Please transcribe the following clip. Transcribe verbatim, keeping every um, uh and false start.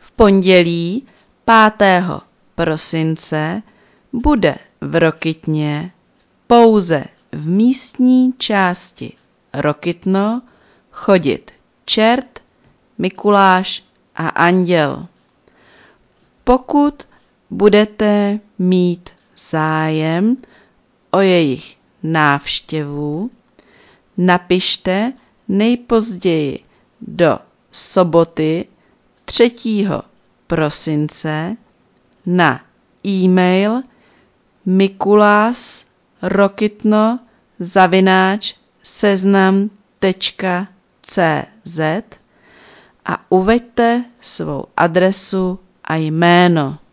V pondělí pátého prosince bude v Rokytně pouze v místní části Rokytno chodit čert, Mikuláš a anděl. Pokud budete mít zájem o jejich návštěvu, napište nejpozději do soboty třetího prosince na e-mail mikulasrokytno zavináč seznam tečka cé zet a uveďte svou adresu a jméno.